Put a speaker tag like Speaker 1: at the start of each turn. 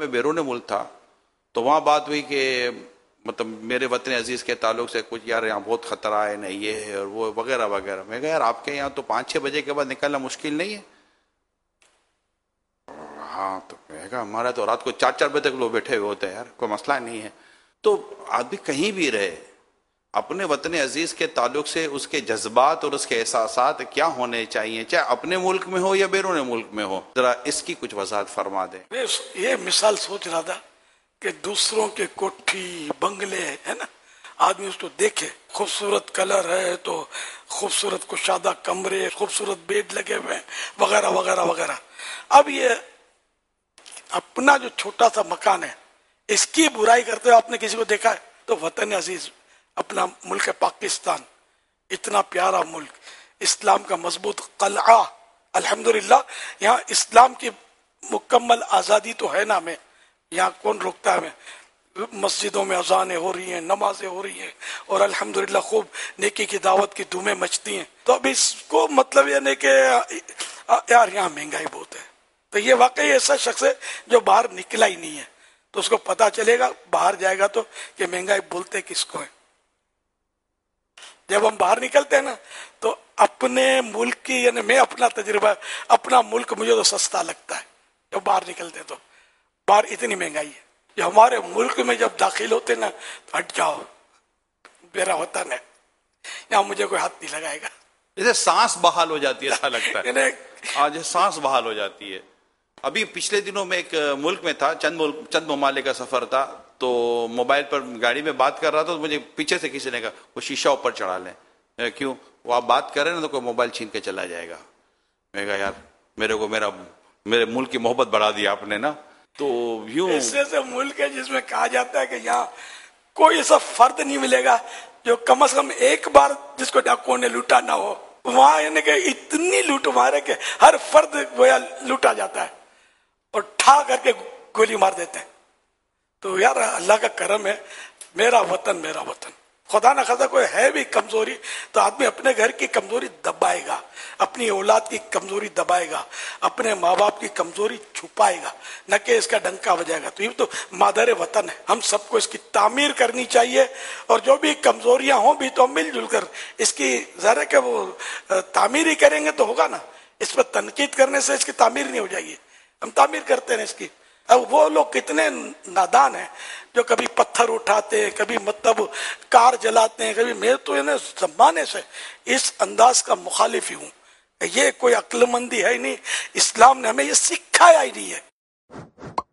Speaker 1: میں بیرون ملک تھا تو وہاں بات ہوئی کہ مطلب میرے وطن عزیز کے تعلق سے کچھ یار یہاں بہت خطرہ ہے، نہیں یہ ہے اور وہ وغیرہ وغیرہ. میں کہا یار آپ کے یہاں تو 5-6 بجے کے بعد نکلنا مشکل نہیں ہے؟ ہاں تو میں کہا ہمارا تو رات کو 4-4 بجے تک لوگ بیٹھے ہوئے ہوتے ہیں یار، کوئی مسئلہ نہیں ہے. تو آدمی کہیں بھی رہے اپنے وطن عزیز کے تعلق سے اس کے جذبات اور اس کے احساسات کیا ہونے چاہیے، چاہے اپنے ملک میں ہو یا بیرون ملک میں ہو. ذرا اس کی کچھ وضاحت فرما دیں.
Speaker 2: میں یہ مثال سوچ رہا تھا کہ دوسروں کے کوٹھی بنگلے ہے نا، آدمی اس کو دیکھے، خوبصورت کلر ہے تو خوبصورت کشادہ کمرے، خوبصورت بیڈ لگے ہوئے وغیرہ وغیرہ وغیرہ. اب یہ اپنا جو چھوٹا سا مکان ہے اس کی برائی کرتے ہوئے آپ نے کسی کو دیکھا ہے؟ تو وطن عزیز اپنا ملک پاکستان، اتنا پیارا ملک، اسلام کا مضبوط قلعہ، الحمدللہ یہاں اسلام کی مکمل آزادی تو ہے نا. ہمیں یہاں کون روکتا ہے؟ ہمیں مسجدوں میں اذانیں ہو رہی ہیں، نمازیں ہو رہی ہیں اور الحمدللہ خوب نیکی کی دعوت کی دھومیں مچتی ہیں. تو اب اس کو مطلب یہ نہیں کہ یار یہاں مہنگائی بہت ہے. تو یہ واقعی ایسا شخص ہے جو باہر نکلا ہی نہیں ہے، تو اس کو پتا چلے گا باہر جائے گا تو کہ مہنگائی بولتے کس کو ہے. جب ہم باہر نکلتے ہیں نا تو اپنے ملک کی، یعنی میں اپنا تجربہ، اپنا ملک مجھے تو سستا لگتا ہے. جب باہر نکلتے ہیں تو باہر اتنی مہنگائی ہے، جو ہمارے ملک میں جب داخل ہوتے نا تو ہٹ جاؤ میرا وطن ہے، یہاں مجھے کوئی ہاتھ نہیں لگائے گا.
Speaker 1: جیسے سانس بحال ہو جاتی ہے، ایسا لگتا ہے
Speaker 2: یعنی
Speaker 1: آج سانس بحال ہو جاتی ہے. ابھی پچھلے دنوں میں ایک ملک میں تھا، چند ممالک کا سفر تھا، تو موبائل پر گاڑی میں بات کر رہا تھا تو مجھے پیچھے سے کسی نے کہا وہ شیشہ اوپر چڑھا لیں. کیوں؟ وہ آپ بات کر رہے ہیں نا تو کوئی موبائل چھین کے چلا جائے گا. میں کہا یار میرے ملک کی محبت بڑھا دی آپ نے نا. تو یوں
Speaker 2: ایسے سے ملک ہے جس میں کہا جاتا ہے کہ یہاں کوئی ایسا فرد نہیں ملے گا جو کم از کم ایک بار جس کو ڈاکوؤں نے لوٹا نہ ہو. وہاں یعنی کہ اتنی لوٹ مارے کہ ہر فرد گویا لوٹا جاتا ہے اور ٹھا کر کے گولی مار دیتے ہیں. تو یار اللہ کا کرم ہے، میرا وطن میرا وطن. خدا نہ خدا کوئی ہے بھی کمزوری تو آدمی اپنے گھر کی کمزوری دبائے گا، اپنی اولاد کی کمزوری دبائے گا، اپنے ماں باپ کی کمزوری چھپائے گا، نہ کہ اس کا ڈنکا بجائے گا. تو یہ تو مادر وطن ہے، ہم سب کو اس کی تعمیر کرنی چاہیے. اور جو بھی کمزوریاں ہوں بھی تو ہم مل جل کر اس کی ذرا کہ وہ تعمیر ہی کریں گے تو ہوگا نا. اس پر تنقید کرنے سے اس کی تعمیر نہیں ہو جائے گی. ہم تعمیر کرتے ہیں اس کی. اب وہ لوگ کتنے نادان ہیں جو کبھی پتھر اٹھاتے ہیں، کبھی مطلب کار جلاتے ہیں، کبھی. میں تو زمانے سے اس انداز کا مخالف ہی ہوں. یہ کوئی عقل مندی ہے ہی نہیں، اسلام نے ہمیں یہ سکھایا ہی نہیں ہے.